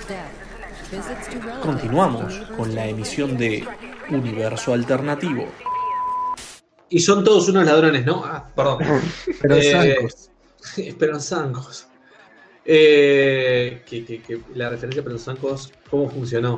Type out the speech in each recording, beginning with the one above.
Continuamos con la emisión de Universo Alternativo. Y son todos unos ladrones, ¿no? Ah, perdón. Esperanzancos. Esperanzancos. La referencia a Esperanzancos, ¿cómo funcionó?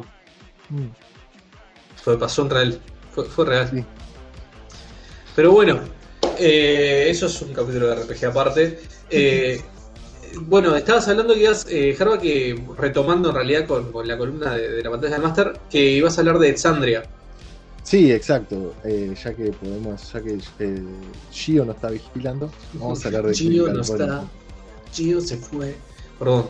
Pasó en real. Fue real. Sí. Pero bueno, eso es un capítulo de RPG aparte. Bueno, estabas hablando que ibas, Jarva, que retomando en realidad con la columna de la pantalla del máster, que ibas a hablar de Exandria. Sí, exacto. Ya que Gio no está vigilando, vamos a hablar de Gio Critical no Role. está. Gio se fue. Perdón.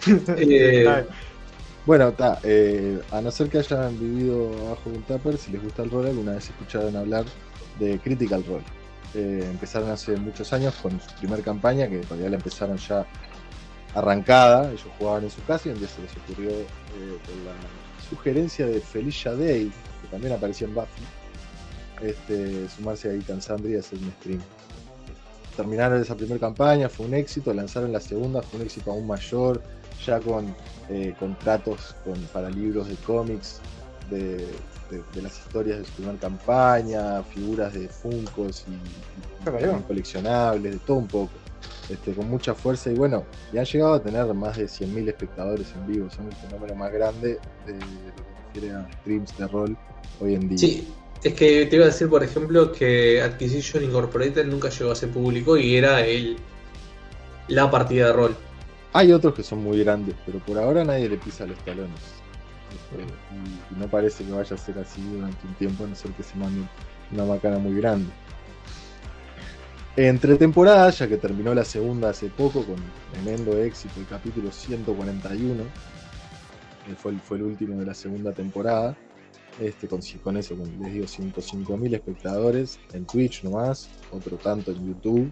Bueno, a no ser que hayan vivido bajo un tupper, si les gusta el rol, alguna vez escucharon hablar de Critical Role. Empezaron hace muchos años con su primer campaña, que en realidad la empezaron ya arrancada. Ellos jugaban en su casa y un día se les ocurrió, por la sugerencia de Felicia Day, que también apareció en Buffy, sumarse a Ethan Sandry y hacer un stream. Terminaron esa primera campaña, fue un éxito. Lanzaron la segunda, fue un éxito aún mayor, ya con contratos para libros de cómics de las historias de su primera campaña, figuras de Funkos y coleccionables, de todo un poco, con mucha fuerza. Y bueno, y han llegado a tener más de 100.000 espectadores en vivo. Son el fenómeno más grande de lo que refiere a streams de rol hoy en día. Sí, es que te iba a decir, por ejemplo, que Acquisition Incorporated nunca llegó a ser público y era la partida de rol. Hay otros que son muy grandes, pero por ahora nadie le pisa los talones. Y no parece que vaya a ser así durante un tiempo, a no ser que se mande una macana muy grande. Entre temporadas, ya que terminó la segunda hace poco con tremendo éxito, el capítulo 141, fue el último de la segunda temporada, con eso, les digo, 105.000 espectadores en Twitch nomás, otro tanto en YouTube.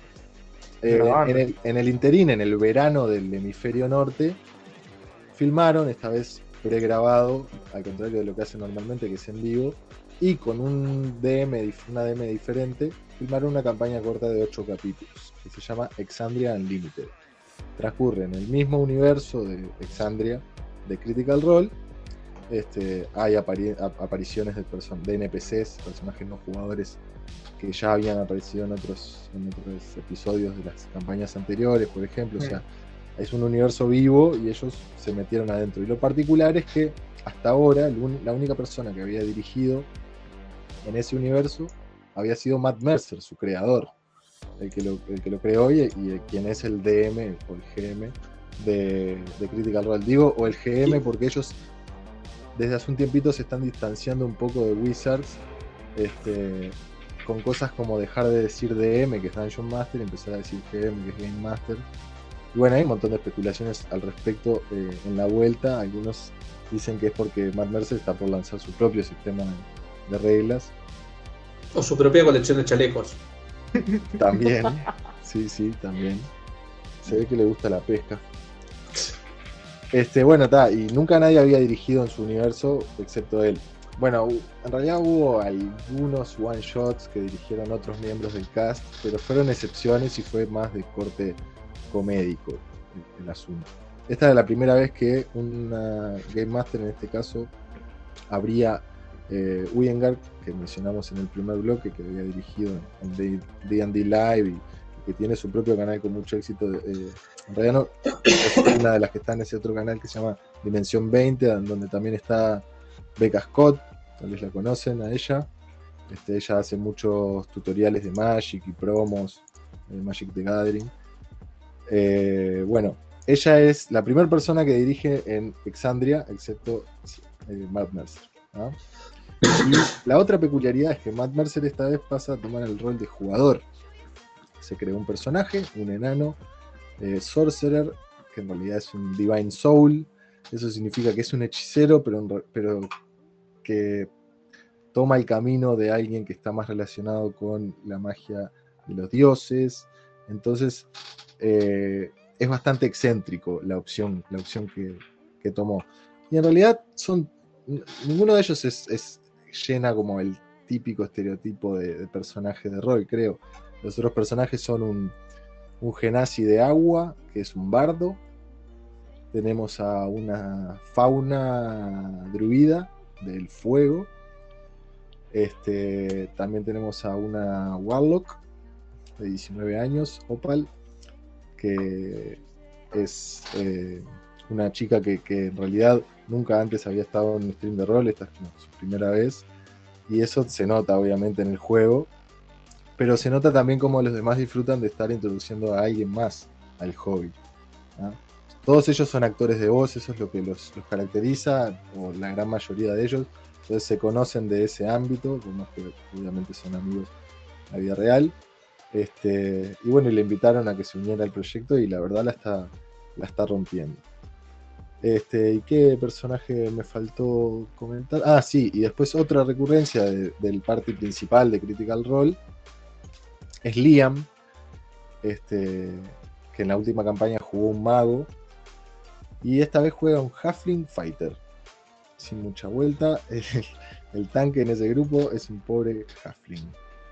En el interín, en el verano del hemisferio norte, filmaron, esta vez pregrabado, al contrario de lo que hacen normalmente, que es en vivo, y con una DM diferente, filmaron una campaña corta de 8 capítulos, que se llama Exandria Unlimited. Transcurre en el mismo universo de Exandria, de Critical Role. Hay apariciones de NPCs, personajes no jugadores, que ya habían aparecido en otros episodios de las campañas anteriores, por ejemplo. O sea, es un universo vivo y ellos se metieron adentro. Y lo particular es que hasta ahora la única persona que había dirigido en ese universo había sido Matt Mercer, su creador, el que lo creó y quien es el DM o el GM de Critical Role. Digo, o el GM porque ellos desde hace un tiempito se están distanciando un poco de Wizards, con cosas como dejar de decir DM, que es Dungeon Master, y empezar a decir GM, que es Game Master. Y bueno, hay un montón de especulaciones al respecto en la vuelta. Algunos dicen que es porque Matt Mercer está por lanzar su propio sistema de reglas. O su propia colección de chalecos. También, sí, también. Se ve que le gusta la pesca. Bueno, y nunca nadie había dirigido en su universo excepto él. Bueno, en realidad hubo algunos one-shots que dirigieron otros miembros del cast, pero fueron excepciones y fue más de corte comédico el asunto. Esta es la primera vez que una Game Master, en este caso, habría Uyengard, que mencionamos en el primer bloque, que había dirigido en D&D Live y que tiene su propio canal con mucho éxito. En realidad no, es una de las que está en ese otro canal que se llama Dimensión 20, donde también está Becca Scott, tal vez la conocen a ella. Ella hace muchos tutoriales de Magic y promos de Magic the Gathering. Bueno, ella es la primera persona que dirige en Exandria, excepto Matt Mercer, ¿no? Y la otra peculiaridad es que Matt Mercer esta vez pasa a tomar el rol de jugador. Se creó un personaje, un enano sorcerer, que en realidad es un Divine Soul. Eso significa que es un hechicero, pero que toma el camino de alguien que está más relacionado con la magia de los dioses. Entonces es bastante excéntrico la opción que tomó. Y en realidad ninguno de ellos es llena como el típico estereotipo de personaje de rol, creo. Los otros personajes son un genasi de agua, que es un bardo, tenemos a una fauna druida del fuego. También tenemos a una Warlock de 19 años, Opal, que es una chica que en realidad nunca antes había estado en un stream de rol, esta es como su primera vez, y eso se nota obviamente en el juego, pero se nota también como los demás disfrutan de estar introduciendo a alguien más al hobby, ¿no? Todos ellos son actores de voz, eso es lo que los caracteriza, o la gran mayoría de ellos, entonces se conocen de ese ámbito, como que obviamente son amigos en la vida real. Y bueno, y le invitaron a que se uniera al proyecto y la verdad la está rompiendo. ¿Y qué personaje me faltó comentar? Ah, sí, y después otra recurrencia del party principal de Critical Role es Liam, que en la última campaña jugó un mago y esta vez juega un Halfling Fighter. Sin mucha vuelta, el tanque en ese grupo es un pobre Halfling.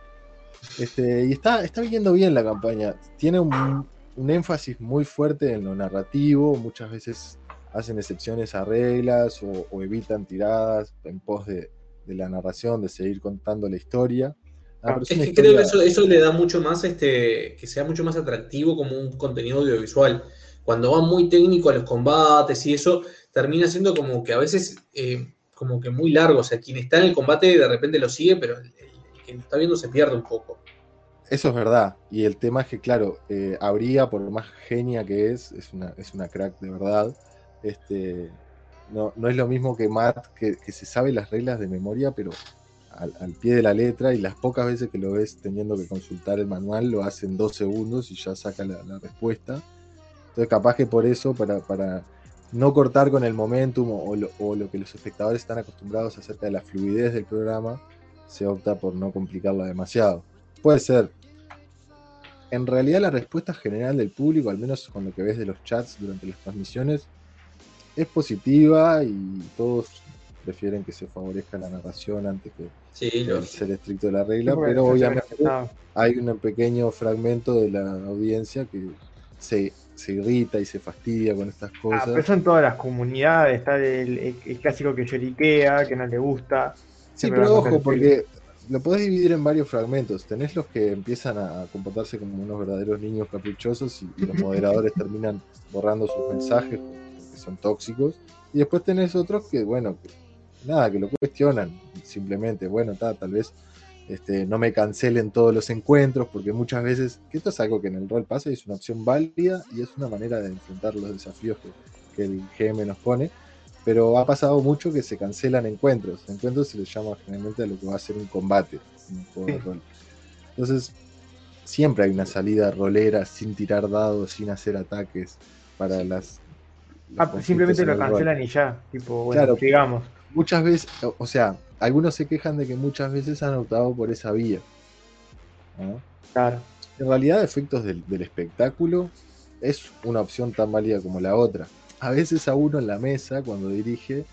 Y está viniendo bien la campaña. Tiene un énfasis muy fuerte en lo narrativo. Muchas veces hacen excepciones a reglas o evitan tiradas en pos de la narración, de seguir contando la historia. Es que creo que eso le da mucho más, que sea mucho más atractivo como un contenido audiovisual. Cuando va muy técnico a los combates y eso, termina siendo como que a veces como que muy largo. O sea, quien está en el combate de repente lo sigue, pero el que lo está viendo se pierde un poco. Eso es verdad. Y el tema es que, claro, Habría, por lo más genia que es una crack de verdad. No es lo mismo que Matt, que se sabe las reglas de memoria, pero al pie de la letra, y las pocas veces que lo ves teniendo que consultar el manual, lo hace en 2 segundos y ya saca la respuesta. Entonces capaz que por eso, para no cortar con el momentum o lo que los espectadores están acostumbrados acerca de la fluidez del programa, se opta por no complicarla demasiado. Puede ser. En realidad la respuesta general del público, al menos con lo que ves de los chats durante las transmisiones, es positiva y todos prefieren que se favorezca la narración antes que el ser estricto de la regla, pero obviamente hay un pequeño fragmento de la audiencia que se irrita y se fastidia con estas cosas. Pero son todas las comunidades, está el clásico que lloriquea, que no le gusta. Sí, pero ojo, porque lo podés dividir en varios fragmentos. Tenés los que empiezan a comportarse como unos verdaderos niños caprichosos y los moderadores terminan borrando sus mensajes porque son tóxicos. Y después tenés otros que, bueno, que lo cuestionan simplemente. Bueno, tal vez no me cancelen todos los encuentros, porque muchas veces, que esto es algo que en el rol pasa y es una opción válida y es una manera de enfrentar los desafíos que el GM nos pone. Pero ha pasado mucho que se cancelan encuentros. Encuentros se les llama generalmente a lo que va a ser un combate, un juego de rol. Entonces, siempre hay una salida rolera sin tirar dados, sin hacer ataques para simplemente lo cancelan y ya. Tipo, bueno, claro, digamos. Muchas veces, o sea, algunos se quejan de que muchas veces han optado por esa vía, ¿no? Claro. En realidad, efectos del espectáculo es una opción tan válida como la otra. A veces a uno en la mesa, cuando dirige,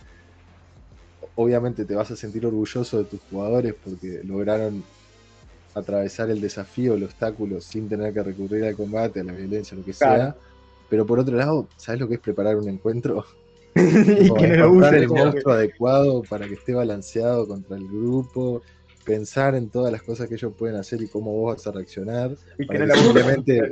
obviamente te vas a sentir orgulloso de tus jugadores porque lograron atravesar el desafío, el obstáculo, sin tener que recurrir al combate, a la violencia, lo que sea. Pero por otro lado, ¿sabes lo que es preparar un encuentro? Y que no encontrar el monstruo adecuado para que esté balanceado contra el grupo, pensar en todas las cosas que ellos pueden hacer y cómo vos vas a reaccionar, y para que simplemente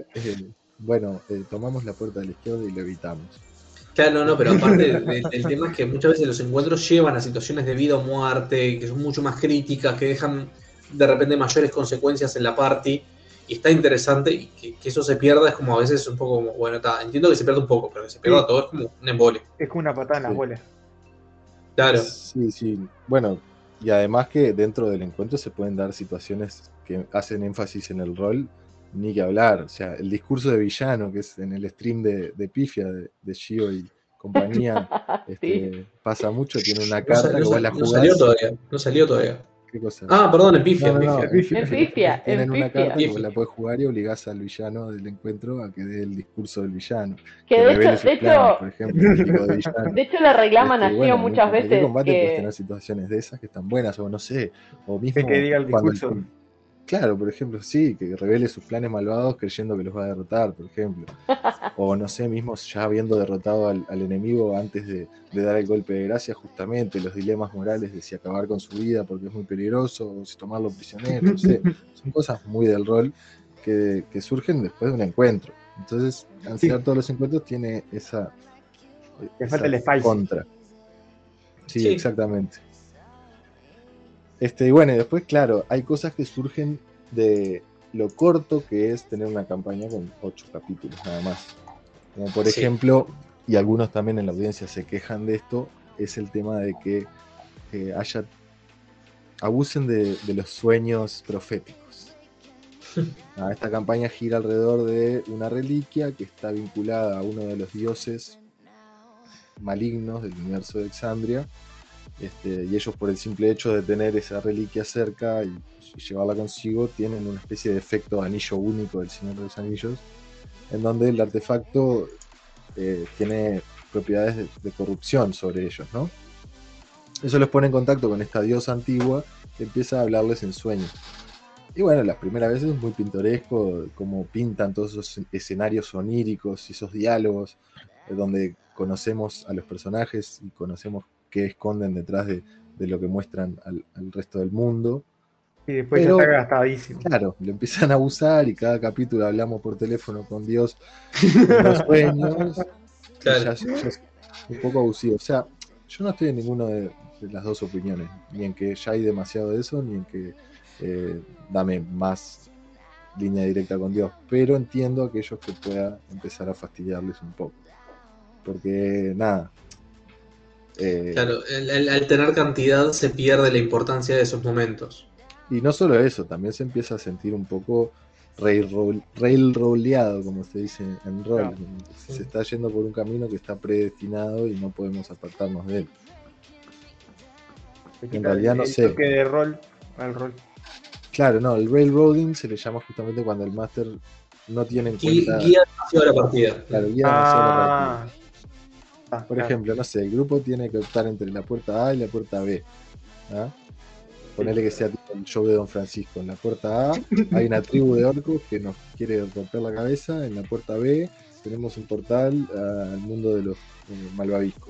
tomamos la puerta de la izquierda y lo evitamos. Claro, no, pero aparte el tema es que muchas veces los encuentros llevan a situaciones de vida o muerte, que son mucho más críticas, que dejan de repente mayores consecuencias en la party, y está interesante, y que eso se pierda es como a veces un poco como, bueno, entiendo que se pierde un poco, pero que se pierda todo es como un embole. Es como una patada en las bolas. Claro. Sí. Bueno, y además que dentro del encuentro se pueden dar situaciones que hacen énfasis en el rol, ni que hablar. O sea, el discurso de villano, que es en el stream de Pifia, de Gio y compañía, pasa mucho, tiene una carta que vos la jugás. No salió todavía. ¿Qué cosa? Perdón, en Pifia. En Pifia. Tienen una carta que vos la podés jugar y obligás al villano del encuentro a que dé el discurso del villano. Que de hecho, por ejemplo, de hecho le reclaman a Gio muchas veces combate puedes tener situaciones de esas que están buenas, o no sé, o mismo que diga el discurso. Claro, por ejemplo, sí, que revele sus planes malvados creyendo que los va a derrotar, por ejemplo. O no sé, mismo ya habiendo derrotado al enemigo antes de dar el golpe de gracia, justamente los dilemas morales de si acabar con su vida porque es muy peligroso, o si tomarlo prisionero, no sé. Son cosas muy del rol que surgen después de un encuentro. Entonces, ansiar todos los encuentros tiene esa falta el spicy. contra. Sí, Sí. exactamente. Y bueno, y después, claro, hay cosas que surgen de lo corto que es tener una campaña con 8 capítulos nada más. Como por Sí. ejemplo, y algunos también en la audiencia se quejan de esto, es el tema de que abusen de los sueños proféticos. Esta campaña gira alrededor de una reliquia que está vinculada a uno de los dioses malignos del universo de Exandria. Y ellos, por el simple hecho de tener esa reliquia cerca y llevarla consigo, tienen una especie de efecto anillo único del Señor de los Anillos, en donde el artefacto tiene propiedades de corrupción sobre ellos, ¿no? Eso los pone en contacto con esta diosa antigua que empieza a hablarles en sueños. Y bueno, las primeras veces es muy pintoresco como pintan todos esos escenarios oníricos y esos diálogos donde conocemos a los personajes y conocemos qué esconden detrás de lo que muestran al resto del mundo. Y después ya está gastadísimo. Claro, lo empiezan a abusar y cada capítulo hablamos por teléfono con Dios en los sueños. Claro. Y ya es un poco abusivo. O sea, yo no estoy en ninguna de las dos opiniones, ni en que ya hay demasiado de eso, ni en que dame más línea directa con Dios, pero entiendo a aquellos que pueda empezar a fastidiarles un poco, porque nada. Claro, al tener cantidad se pierde la importancia de esos momentos. Y no solo eso, también se empieza a sentir un poco railroleado, como se dice en rol. Claro. Se está yendo por un camino que está predestinado y no podemos apartarnos de él. En realidad no sé. El toque de rol al rol. Claro, no, el railroading se le llama justamente cuando el máster no tiene en cuenta. Guía demasiado la partida. Claro, guía demasiado la partida. Por ejemplo, no sé, el grupo tiene que optar entre la puerta A y la puerta B. ¿Ah? Ponerle que sea tipo el show de Don Francisco. En la puerta A hay una tribu de orcos que nos quiere romper la cabeza. En la puerta B tenemos un portal al mundo de los malvaviscos.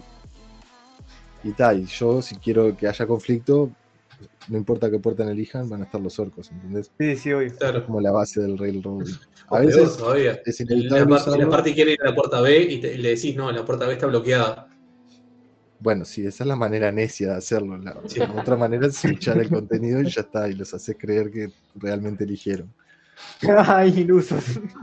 Y tal, yo si quiero que haya conflicto, no importa qué puerta elijan, van a estar los orcos, ¿entendés? Sí, obvio. Claro. Es como la base del railroading. A veces todavía. es inevitable Si la parte quiere ir a la puerta B y le decís, no, la puerta B está bloqueada. Bueno, sí, esa es la manera necia de hacerlo. La otra manera es switchar el contenido y ya está, y los haces creer que realmente eligieron. Ay, ilusos.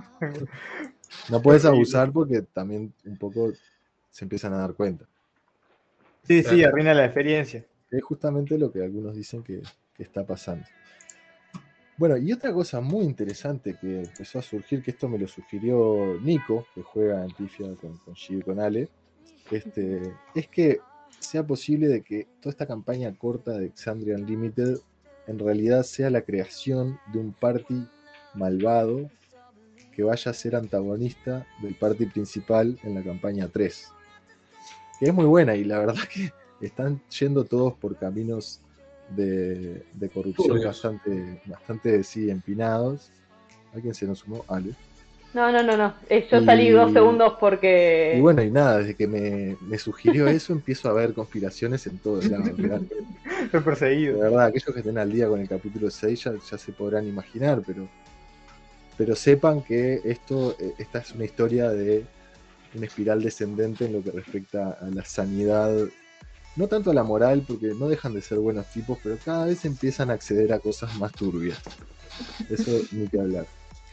No puedes abusar porque también un poco se empiezan a dar cuenta. Sí, arruina la experiencia. Es justamente lo que algunos dicen que está pasando. Bueno, y otra cosa muy interesante que empezó a surgir, que esto me lo sugirió Nico, que juega en Pifia con Gio y con Ale, es que sea posible de que toda esta campaña corta de Exandria Unlimited en realidad sea la creación de un party malvado que vaya a ser antagonista del party principal en la campaña 3. Que es muy buena y la verdad que están yendo todos por caminos de corrupción bastante sí, empinados. ¿Alguien se nos sumó? Ale. No. Yo salí 2 segundos porque... Y bueno, y nada, desde que me sugirió eso, empiezo a ver conspiraciones en todos lados. Estoy perseguido. De verdad, aquellos que estén al día con el capítulo 6 ya se podrán imaginar, pero sepan que esta es una historia de una espiral descendente en lo que respecta a la sanidad, no tanto a la moral, porque no dejan de ser buenos tipos, pero cada vez empiezan a acceder a cosas más turbias. Eso ni que hablar.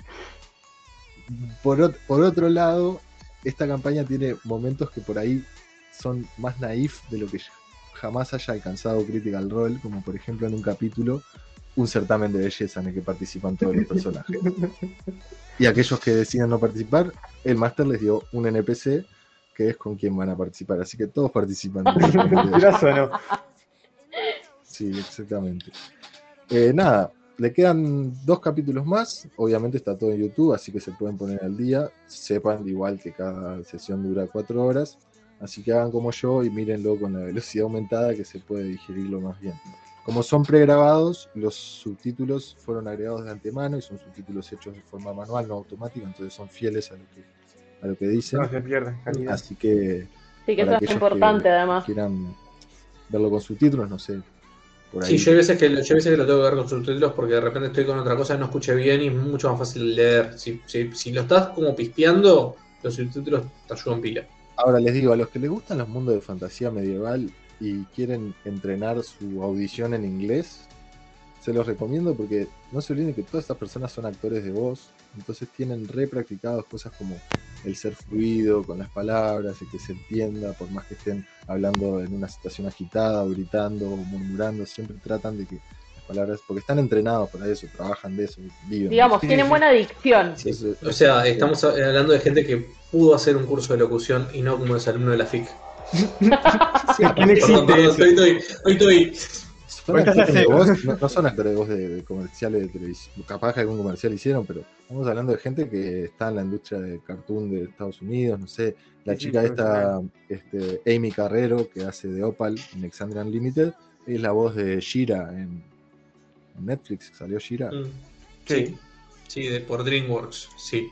Por otro lado, esta campaña tiene momentos que por ahí son más naif de lo que jamás haya alcanzado Critical Role, como por ejemplo en un capítulo, un certamen de belleza en el que participan todos los personajes. Y aquellos que decidan no participar, el máster les dio un NPC que es con quien van a participar, así que todos participan. ¿Graso no? Sí, exactamente. Nada, le quedan 2 capítulos más, obviamente está todo en YouTube, así que se pueden poner al día. Sepan igual que cada sesión dura 4 horas, así que hagan como yo y mírenlo con la velocidad aumentada que se puede digerirlo más bien. como son pregrabados, los subtítulos fueron agregados de antemano y son subtítulos hechos de forma manual, no automática, entonces son fieles a lo que dicen. No se pierde calidad. Así que Sí, que para eso es aquellos importante que además. quieran verlo con subtítulos, no sé, por ahí. Sí, yo hay veces que lo tengo que ver con subtítulos porque de repente estoy con otra cosa y no escuché bien y es mucho más fácil leer. Si lo estás como pispeando, los subtítulos te ayudan pila. Ahora les digo, a los que les gustan los mundos de fantasía medieval y quieren entrenar su audición en inglés, se los recomiendo porque no se olviden que todas estas personas son actores de voz, entonces tienen re practicados cosas como el ser fluido con las palabras, el que se entienda, por más que estén hablando en una situación agitada, o gritando, o murmurando, siempre tratan de que las palabras, porque están entrenados para eso, trabajan de eso, viven. Digamos, Sí, tienen sí. buena dicción. Sí. Entonces, O sea, estamos hablando de gente que pudo hacer un curso de locución y no como exalumno de la FIC. sí, ¿A quién existe Perdón, eso? hoy estoy. son Ahorita actores se de hace- voz, no son actores de voz de comerciales de televisión, capaz que algún comercial hicieron, pero estamos hablando de gente que está en la industria de cartoon de Estados Unidos, no sé, la Sí, chica sí, esta, Amy Carrero, que hace de Opal en Alexandria Unlimited, es la voz de Shira en Netflix, salió Shira. Sí, sí, por DreamWorks, sí.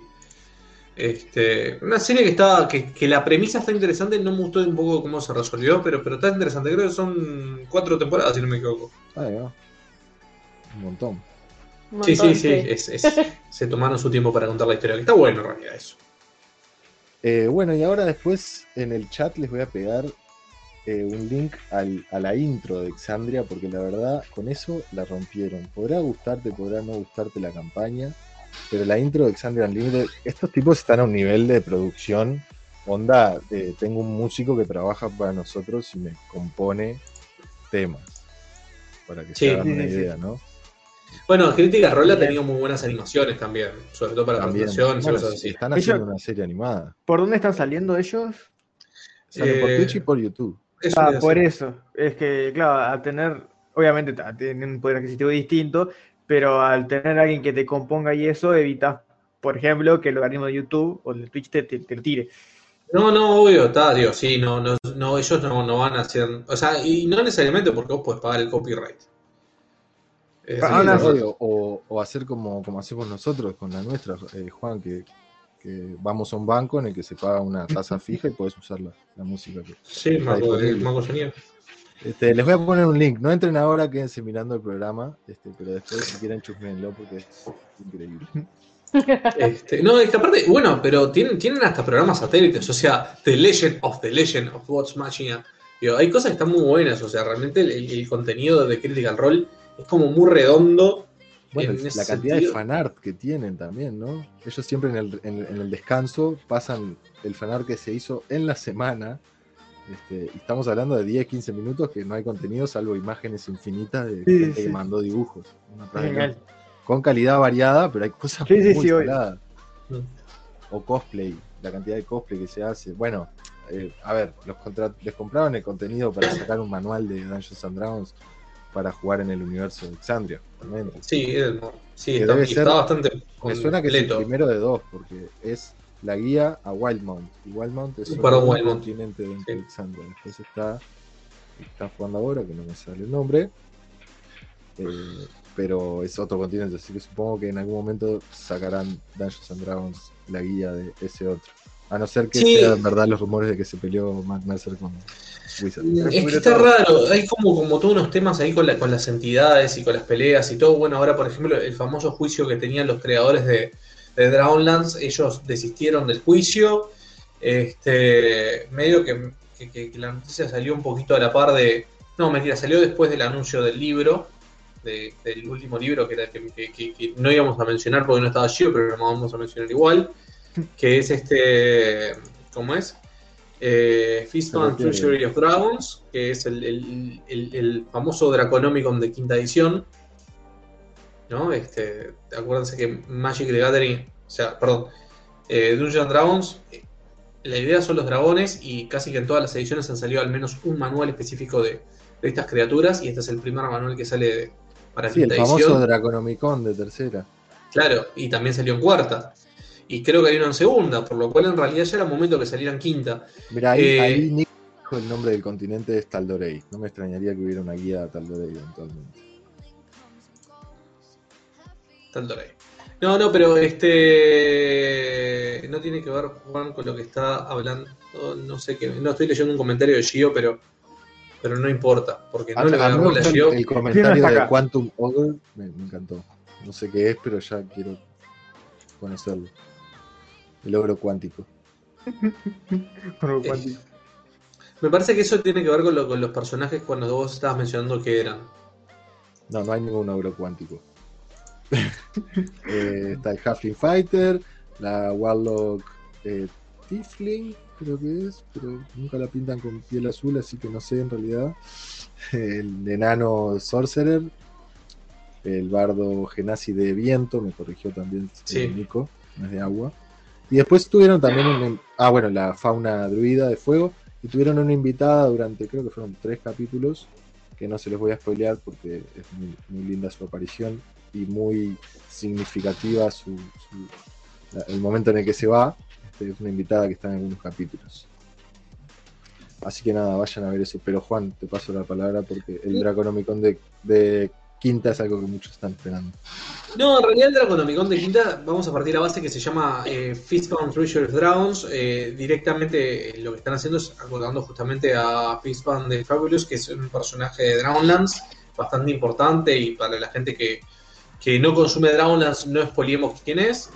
Una serie que la premisa está interesante, no me gustó un poco cómo se resolvió, pero está interesante. Creo que son 4 temporadas, si no me equivoco. Ahí va. Un montón. Un Sí, montón, se tomaron su tiempo para contar la historia, que está bueno en realidad eso. Bueno, y ahora después en el chat les voy a pegar un link a la intro de Exandria, porque la verdad con eso la rompieron. Podrá gustarte, podrá no gustarte la campaña, pero la intro de Exandria Unlimited, estos tipos están a un nivel de producción, onda, tengo un músico que trabaja para nosotros y me compone temas, para que Sí. se hagan una Sí, sí, idea, sí. ¿no? Bueno, Crítica Rol ha Bien. tenido muy buenas animaciones también, sobre todo para También, presentaciones y bueno, cosas así. están haciendo Ellos- una serie animada. ¿Por dónde están saliendo ellos? Salen por Eh, Twitch y por YouTube. Es una idea Por así. eso. Es que, claro, al tener, obviamente tienen un poder adquisitivo distinto, pero al tener a alguien que te componga y eso, evitas, por ejemplo, que el organismo de YouTube o de Twitch te lo tire. No, obvio, está, digo, sí, no, ellos no van a hacer, o sea, y no necesariamente porque vos podés pagar el copyright. Es Ah, así, no, de sí. verdad. Obvio, o hacer como hacemos nosotros con la nuestra, Juan, que vamos a un banco en el que se paga una tasa fija y podés usar la música que Sí, está disponible. Marco Sonido. Les voy a poner un link, no entren ahora, quédense mirando el programa, pero después si quieren chusmenlo porque es increíble. No, es que aparte, bueno, pero tienen hasta programas satélites, o sea, The Legend of What's Machina. Digo, hay cosas que están muy buenas, o sea, realmente el contenido de Critical Role es como muy redondo. Bueno, en ese la cantidad sentido. de fanart que tienen también, ¿no? Ellos siempre en el descanso pasan el fanart que se hizo en la semana. Y estamos hablando de 10, 15 minutos que no hay contenido salvo imágenes infinitas de Sí, gente sí. que mandó dibujos. Una tras de Genial. otra. Con calidad variada, pero hay cosas Sí, sí, muy sí, obvio. saladas. Mm. O cosplay, la cantidad de cosplay que se hace. Bueno, a ver, les compraron el contenido para sacar un manual de Dungeons and Dragons para jugar en el universo de Exandria. Realmente. Sí, Que está, debe y ser- está bastante Me suena que es el completo. primero de dos, porque es la guía a Wildmount. Y Wildmount es Perdón, un Wildmount. continente dentro Sí. de Exandria. Después está jugando ahora, que no me sale el nombre. Pero es otro continente, así que supongo que en algún momento sacarán Dungeons and Dragons la guía de ese otro. A no ser que Sí. sean verdad los rumores de que se peleó Matt Mercer con Wizard. Es que está raro, hay como todos unos temas ahí con las entidades y con las peleas y todo. Bueno, ahora por ejemplo el famoso juicio que tenían los creadores de Dragonlance, ellos desistieron del juicio. Medio que la noticia salió un poquito a la par de... No, mentira, salió después del anuncio del libro, del último libro que no íbamos a mencionar porque no estaba allí, pero lo vamos a mencionar igual, que es ¿cómo es? Fistman and Treasury of Dragons, que es el famoso Draconomicon de quinta edición, ¿no? Acuérdense que Magic the Gathering, o sea, perdón, Dungeons and Dragons, la idea son los dragones y casi que en todas las ediciones han salido al menos un manual específico de estas criaturas y este es el primer manual que sale para Sí, el quinta famoso edición. Draconomicon de tercera. Claro, y también salió en cuarta. Y creo que hay uno en segunda, por lo cual en realidad ya era momento que saliera en quinta. Mira, ahí Nick el nombre del continente es Tal'Dorei. No me extrañaría que hubiera una guía a Tal'Dorei eventualmente. Tal'Dorei. No, pero no tiene que ver, Juan, con lo que está hablando. No sé qué. No estoy leyendo un comentario de Gio, pero no importa, porque no le voy a A dar mí me bola a gustó Gio. el comentario está de acá. Quantum Ogre, me encantó. No sé qué es, pero ya quiero conocerlo. El ogro cuántico. Bueno, Eh, cuántico. Me parece que eso tiene que ver con los personajes cuando vos estabas mencionando que eran. No hay ningún ogro cuántico. Está el Halfling Fighter, la Warlock Tiefling, creo que es, pero nunca la pintan con piel azul, así que no sé en realidad. El enano Sorcerer, el bardo Genasi de viento, me corrigió también Sí. Nico, no es de agua. Y después tuvieron también la fauna druida de fuego, y tuvieron una invitada durante, creo que fueron 3 capítulos, que no se les voy a spoilear porque es muy linda su aparición y muy significativa el momento en el que se va. Es una invitada que está en algunos capítulos. Así que nada, vayan a ver eso. Pero Juan, te paso la palabra porque el Draconomicon de Quinta es algo que muchos están esperando. No, en realidad el Draconomicon de Quinta, vamos a partir a base que se llama Fistbound Treasure of Dragons. Directamente lo que están haciendo es acordando justamente a Fistbound de Fabulous, que es un personaje de Dragonlance bastante importante, y para la gente que no consume Dragonlance no spoilemos quién es.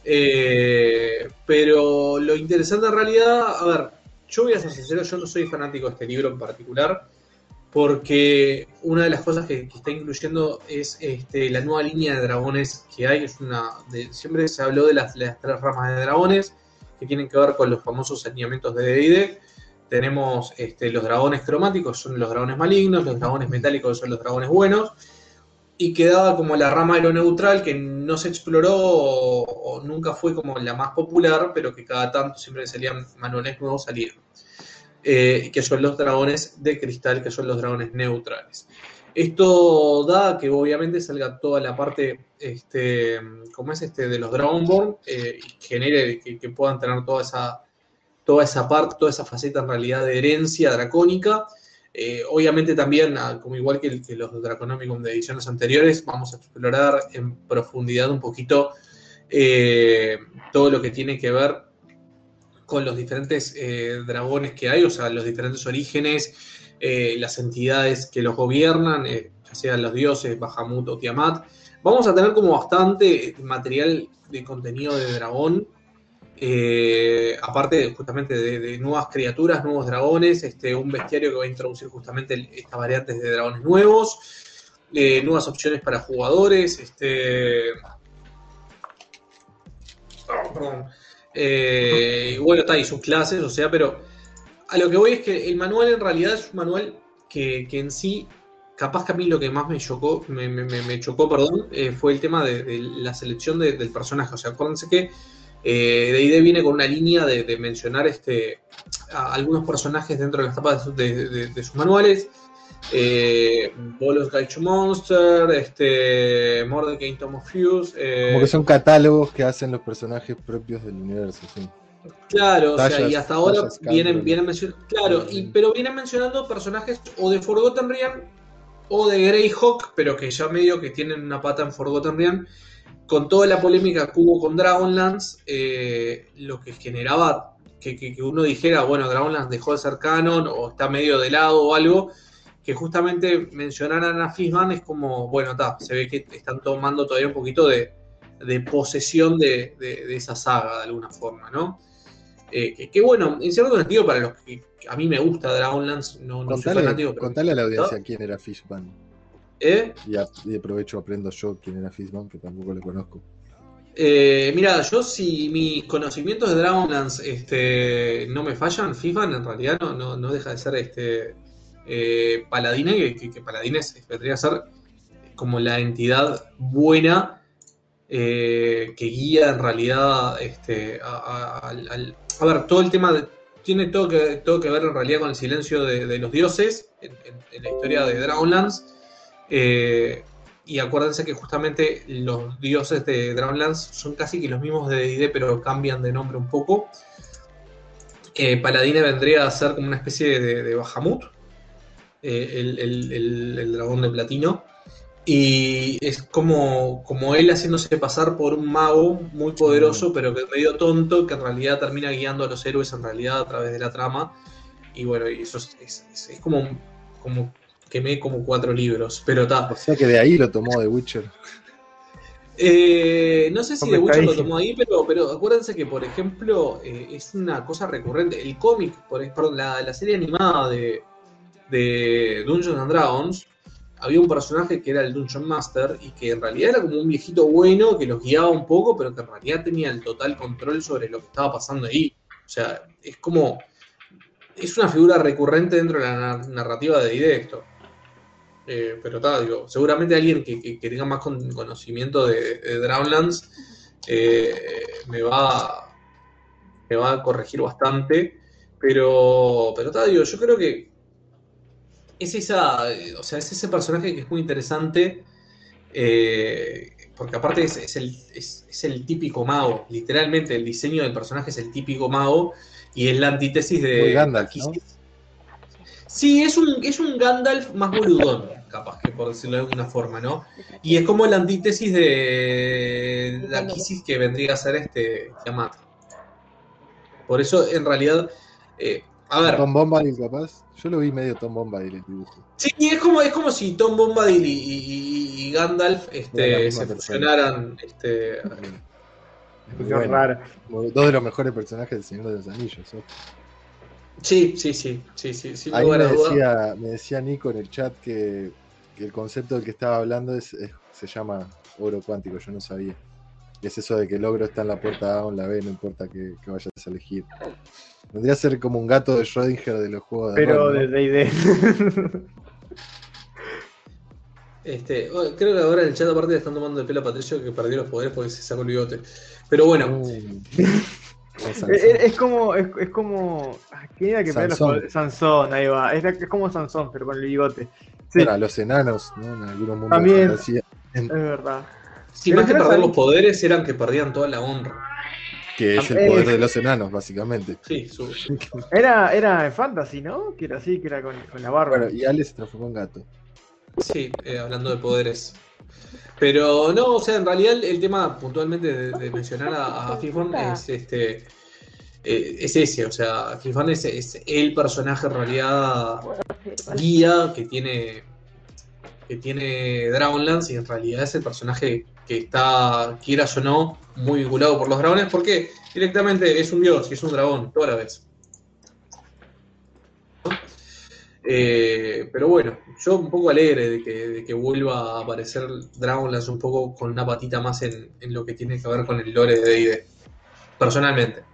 Pero lo interesante en realidad, a ver, yo voy a ser sincero, yo no soy fanático de este libro en particular, porque una de las cosas que está incluyendo es la nueva línea de dragones que hay. Siempre se habló de las 3 ramas de dragones que tienen que ver con los famosos alineamientos de D&D. Tenemos los dragones cromáticos, son los dragones malignos, los dragones metálicos son los dragones buenos, y quedaba como la rama de lo neutral que no se exploró o nunca fue como la más popular, pero que cada tanto siempre salían manuales nuevos salían. Que son los dragones de cristal, que son los dragones neutrales. Esto da que obviamente salga toda la parte como es de los Dragonborn, y genere que puedan tener toda esa parte, toda esa faceta en realidad de herencia dracónica. Obviamente también, como igual que los Draconomicon de ediciones anteriores, vamos a explorar en profundidad un poquito todo lo que tiene que ver con los diferentes dragones que hay, o sea, los diferentes orígenes, las entidades que los gobiernan, ya sean los dioses, Bahamut o Tiamat. Vamos a tener como bastante material de contenido de dragón, aparte justamente de nuevas criaturas, nuevos dragones, un bestiario que va a introducir justamente estas variantes de dragones nuevos, nuevas opciones para jugadores, perdón. Y bueno, está ahí sus clases, o sea, pero a lo que voy es que el manual en realidad es un manual que en sí, capaz que a mí lo que más me chocó, perdón, fue el tema de la selección del personaje. O sea, acuérdense que D&D viene con una línea de mencionar a algunos personajes dentro de las tapas de sus manuales. Bolos Guide to Monster, Mordecai Tom of Fuse. Como que son catálogos que hacen los personajes propios del universo, sí. Claro, Tallas, o sea, y hasta ahora tallas, vienen Cameron. mencionando. Claro, pero vienen mencionando personajes o de Forgotten Realm o de Greyhawk, pero que ya medio que tienen una pata en Forgotten Realm. Con toda la polémica que hubo con Dragonlance, lo que generaba que uno dijera, bueno, Dragonlance dejó de ser canon o está medio de lado o algo, que justamente mencionaran a Fishman es como, bueno, se ve que están tomando todavía un poquito de posesión de esa saga de alguna forma, ¿no? Que bueno, en cierto sentido, para los que a mí me gusta Dragonlance, no soy fanático, pero contale a la audiencia quién era Fishman. Y de provecho aprendo yo quién era Fishman, que tampoco lo conozco. Mira, yo si mis conocimientos de Dragonlance no me fallan, Fishman en realidad no deja de ser Paladine, que Paladines vendría a ser como la entidad buena que guía en realidad a ver, todo el tema tiene todo que ver en realidad con el silencio de los dioses en la historia de Dragonlance. Y acuérdense que justamente los dioses de Dragonlance son casi que los mismos de D&D, pero cambian de nombre un poco. Paladine vendría a ser como una especie de Bahamut, el dragón de platino. Y es como él haciéndose pasar por un mago muy poderoso, pero que es medio tonto, que en realidad termina guiando a los héroes en realidad a través de la trama. Y bueno, y eso es como quemé como 4 libros, pero está. O sea que de ahí lo tomó The Witcher. No sé si The Witcher lo Complicadísimo. tomó ahí, pero acuérdense que, por ejemplo, es una cosa recurrente. El cómic, perdón, la serie animada de Dungeons and Dragons, había un personaje que era el Dungeon Master y que en realidad era como un viejito bueno que los guiaba un poco, pero que en realidad tenía el total control sobre lo que estaba pasando ahí. O sea, es una figura recurrente dentro de la narrativa de D&D esto. Pero tal, digo, seguramente alguien que tenga más conocimiento de Dragonlance me va a corregir bastante. Pero tal, digo, yo creo que es ese personaje que es muy interesante, porque aparte es el típico mago, literalmente el diseño del personaje es el típico mago y es la antítesis Muy de Gandalf, ¿no? Akisis. Sí, es un Gandalf más boludón, capaz que por decirlo de alguna forma, ¿no? Y es como la antítesis de Akisis que vendría a ser Tiamat. Por eso, en realidad, a ver, Tom Bombadil, capaz. Yo lo vi medio Tom Bombadil el dibujo. sí, es como si Tom Bombadil y Gandalf Era la misma se persona. fusionaran. Es muy Fusión bueno. rara. Como dos de los mejores personajes del Señor de los Anillos. ¿no? Sí, sin Ahí lugar a duda. me decía Nico en el chat que el concepto del que estaba hablando se llama oro cuántico, yo no sabía. Y es eso de que el ogro está en la puerta A o en la B, no importa que vayas a elegir. Vendría a ser como un gato de Schrödinger de los juegos de Pero rol, ¿no? de D&D. Creo que ahora en el chat aparte le están tomando el pelo a Patricio que perdió los poderes porque se sacó el bigote. Pero bueno, Como Sansón. Es como. Es como. ¿Quién era que perdió los Sansón. poderes? Sansón, ahí va. Es como Sansón, pero con el bigote. Sí, Bueno, a los enanos, ¿no? En algunos mundos También. de fantasía. es verdad. si Pero más que yo no perder sabía- los poderes eran que perdían toda la honra. Que es el poder de los enanos, básicamente. Sí, Era en Fantasy, ¿no? Que era así, que era con la barba. Bueno, y Ale se transformó en gato. sí, hablando de poderes. Pero no, o sea, en realidad el tema puntualmente de mencionar a Fifon es es ese, o sea, Fifon es el personaje en realidad guía que tiene Dragonlance y en realidad es el personaje que está, quieras o no, muy vinculado por los dragones porque directamente es un dios y es un dragón, toda la vez. Pero bueno, yo un poco alegre de que vuelva a aparecer Dragonlance un poco con una patita más en lo que tiene que ver con el lore de D&D, personalmente.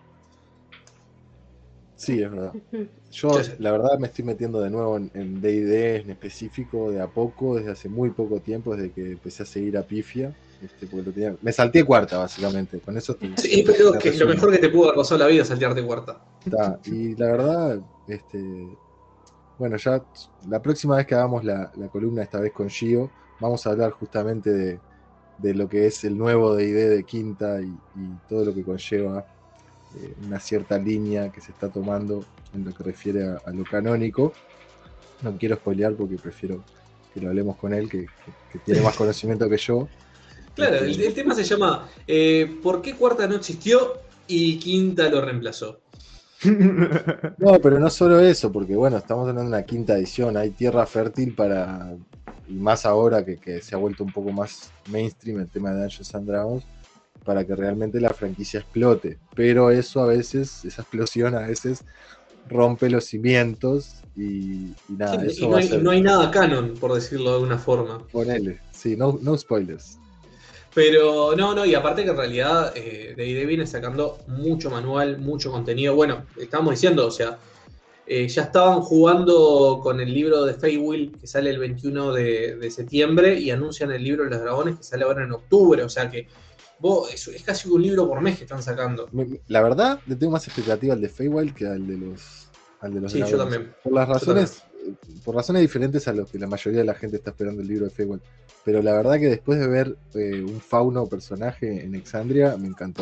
Sí, es verdad. Yo, Sí. la verdad, me estoy metiendo de nuevo en D&D en específico, de a poco, desde hace muy poco tiempo, desde que empecé a seguir a Pifia. Porque me salté cuarta, básicamente. Con eso Sí, pero que lo mejor que te pudo haber pasado en la vida es saltearte cuarta. está. Y la verdad, bueno, ya la próxima vez que hagamos la columna, esta vez con Gio, vamos a hablar justamente de lo que es el nuevo D&D de quinta y todo lo que conlleva una cierta línea que se está tomando en lo que refiere a lo canónico. No quiero spoilear porque prefiero que lo hablemos con él, que tiene más conocimiento que yo. Claro, el tema se llama ¿por qué cuarta no existió y quinta lo reemplazó? No, pero no solo eso, porque bueno, estamos hablando de una quinta edición, hay tierra fértil para, y más ahora que se ha vuelto un poco más mainstream el tema de Dungeons and Dragons, para que realmente la franquicia explote. Pero eso a veces, esa explosión a veces rompe los cimientos y nada, Sí, eso y va a ser... no hay nada canon, por decirlo de alguna forma. Ponele, sí, no spoilers. Pero no, y aparte que en realidad D&D viene sacando mucho manual, mucho contenido. Bueno, estábamos diciendo, o sea, ya estaban jugando con el libro de Feywild que sale el 21 de septiembre y anuncian el libro de los dragones que sale ahora en octubre. O sea que es casi un libro por mes que están sacando. La verdad, le tengo más expectativa al de Feywild que al de los Sí, dragones. yo también. Por razones diferentes a lo que la mayoría de la gente está esperando el libro de Feywild. Pero la verdad que después de ver un fauno personaje en Exandria, me encantó.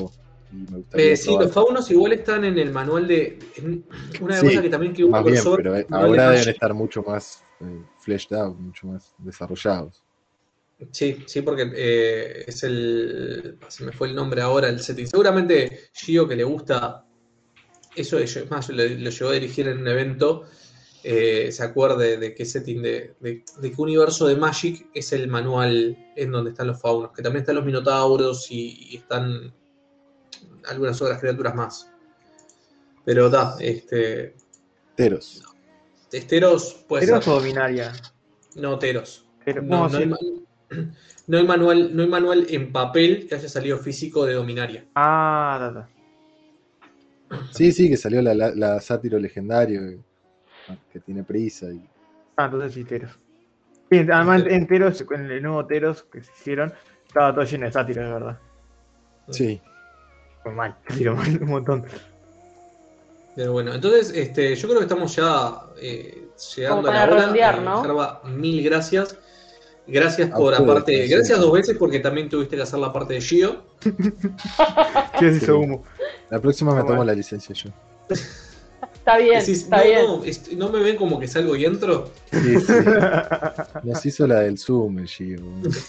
y me gustaría Sí, probar. los faunos igual están en el manual de. Una Sí, cosa que también que hubo más bien, crossover, pero el manual de ahora deben Magic. estar mucho más fleshed out, mucho más desarrollados. Sí, sí, porque es el. Se me fue el nombre ahora, el setting. Seguramente Gio, que le gusta. Eso es más, lo llegó a dirigir en un evento. Se acuerde de qué setting, de qué universo de Magic es el manual en donde están los faunos. Que también están los minotauros y están algunas otras criaturas más. Pero da, Teros. Teros puede ¿Teros ser. o Dominaria? No, Teros. Pero, No, no, sí. no hay manual en papel que haya salido físico de Dominaria. Ah, Sí, sí, que salió la sátiro legendario que tiene prisa. entonces sí, Teros. Sí, además en Teros, en el nuevo Teros que se hicieron, estaba todo lleno de sátiros, de verdad. Sí, Fue mal, tiro mal un montón. Pero bueno, entonces yo creo que estamos ya llegando Como a la para hora. redondear, ¿no? Gerba, mil gracias. Gracias A por ustedes, aparte. como Gracias siempre. 2 veces porque también tuviste que hacer la parte de Gio. ¿Qué es Sí. eso humo? la próxima me Está tomo mal. la licencia yo. Está bien, Decís, está bien. no me ven como que salgo y entro. Sí, sí. Nos hizo la del Zoom, el Gio.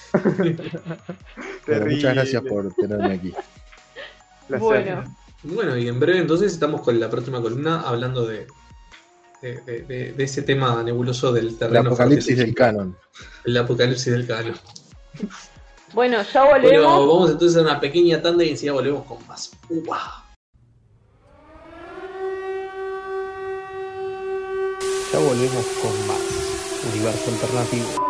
Bueno, muchas gracias por tenerme aquí. Placer. Bueno, Bueno, y en breve entonces estamos con la próxima columna hablando de ese tema nebuloso del El terreno. apocalipsis fértil. del canon. El apocalipsis del canon. bueno, ya Bueno, volvemos. vamos entonces a una pequeña tanda y enseguida volvemos con más. ¡Wow! Ya volvemos con más Universo Alternativo.